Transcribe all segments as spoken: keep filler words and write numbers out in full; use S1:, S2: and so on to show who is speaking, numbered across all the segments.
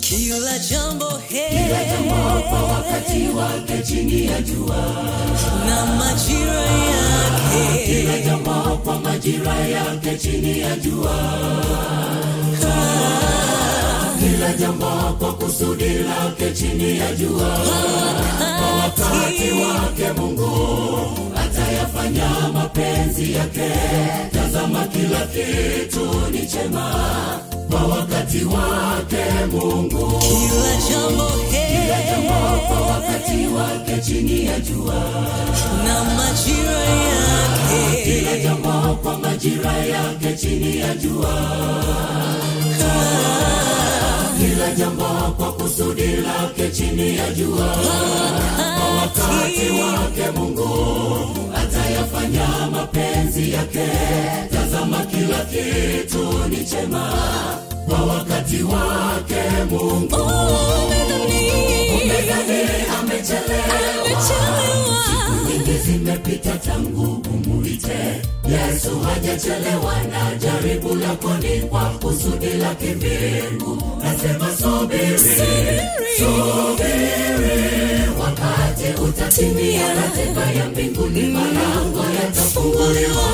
S1: Kila jambo he,
S2: kila jambo kwa wakati wake chini ya jua
S1: na majira yake.
S2: Kila jambo kwa majira yake chini ya jua. Kila jambo kwa kusudi lake chini ya jua. Kwa wakati wake Mungu atayafanya mapenzi yake. Tazama kila kitu ni chema kwa wakati wake Mungu.
S1: Kila jambo he,
S2: kila jambo kwa wakati wake chini ya jua
S1: na majira yake.
S2: Kila jambo kwa majira yake chini ya jua. Kila jambo kwa kusudi lake chini ya jua. Kwa wakati wake Mungu atayafanya mapenzi yake. Tazama kila kitu ni chema kwa wakati wake Mungu. Umedhani amechelewa, siku nyingi zimepita tangu umuite. Yesu hajachelewa na jaribu lako ni kwa kusudi lake mbingu. Nasema subiri, subiri, wakati utatimia. Ratiba ya mbinguni malango yatafunguliwa.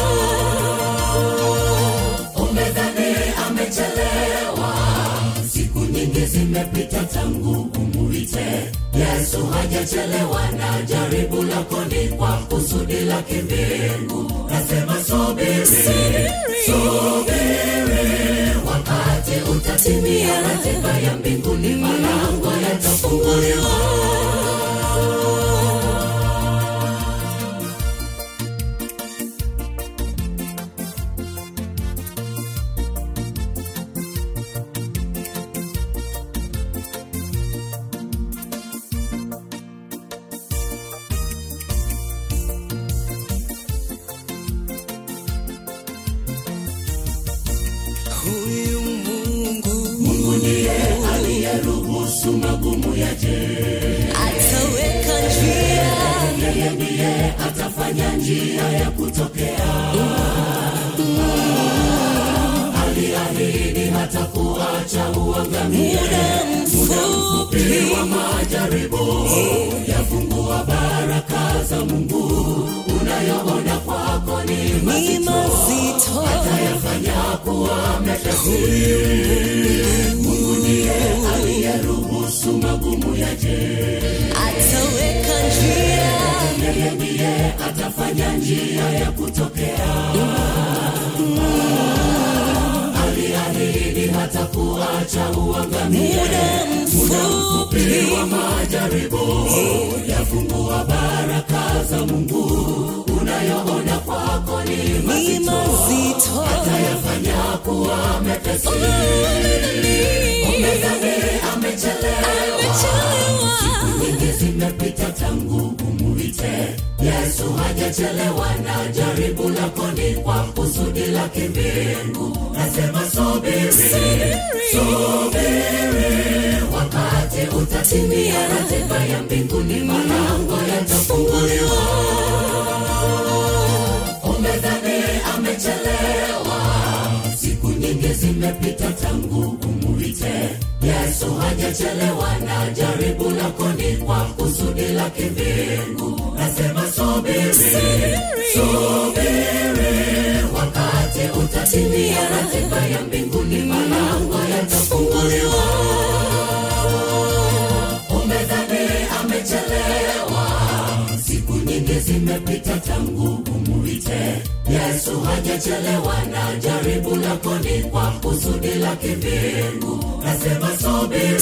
S2: Umedhani amechelewa, siku nyingi zimepita tangu umuite. Yesu hajachelewa na jaribu lako ni kwa kusudi lake mbingu. Nasema subiri, subiri, wakati utatimia. Ratiba ya mbinguni malango yatafunguliwa.
S1: Huyu Mungu,
S2: Mungu ndiye aliyeruhusu magumu yaje.
S1: ataweka njia.
S2: Yeye ndiye atafanya njia ya kutokea. Aliahidi hatakuacha uangamie. Muda mfupi wa majaribu yafungua baraka za Mungu. Unayoona kwako ni mazito, atayafanya kuwa mepesi. Mungu ndiye aliyeruhusu magumu yaje.
S1: Ataweka njia.
S2: Yeye ndiye atafanya njia ya kutokea. Aliahidi hatakuacha uangamie. Muda mfupi wa majaribu yafungua baraka za Mungu. Unayoona kwako ni mazito, atayafanya kuwa mepesi. Umedhani amechelewa, siku nyingi zimepita tangu umuite. Yesu hajachelewa na jaribu lako ni kwa kusudi lake mbingu. Nasema subiri, subiri, wakati utatimia. Ratiba ya mbinguni malango yatafunguliwa. Umedhani amechelewa, siku nyingi zimepita tangu umuite. Yesu hajachelewa na jaribu lako ni kwa kusudi lake mbingu. Nasema subiri, subiri, wakati utatimia. Ratiba ya mbinguni malango yatafunguliwa. Umedhani amechelewa, siku nyingi zimepita tangu umuite. Yesu hajachelewa na jaribu lako ni kwa kusudi lake mbingu. Nasema subiri,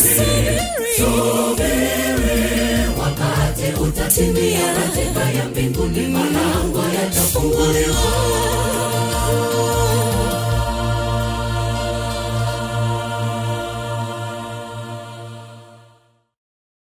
S2: subiri, wakati utatimia. Ratiba ya mbinguni malango yatafunguliwa.